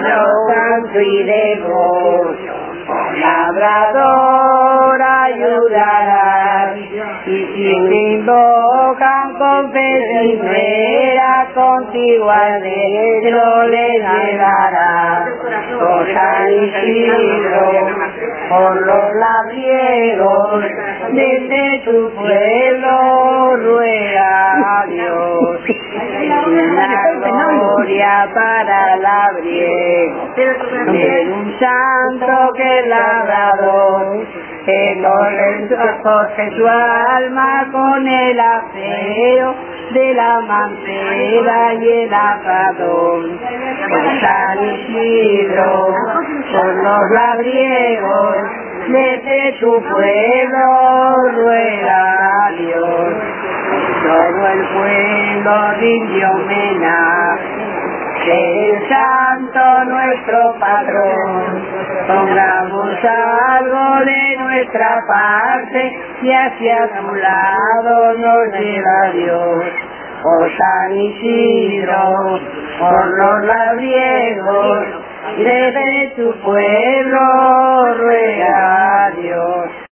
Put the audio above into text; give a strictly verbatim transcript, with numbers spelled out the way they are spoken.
santo y devoto, labrador ayudarás, y si te invocan con fe sincera, contigo adentro les llevarás. Por San Isidro, por los labriegos, desde tu pueblo ruega a Dios. La gloria para el labriego, de un santo que es labrador, que coge su alma con el afeo de la mancera y el asadón. Por San Isidro, por los labriegos, desde tu pueblo ruega a Dios. Todo el pueblo rindió homenaje, el santo nuestro patrón. Pongamos algo de nuestra parte y hacia tu lado nos lleva Dios. Por San Isidro, por los labriegos, desde tu pueblo ruega a Dios.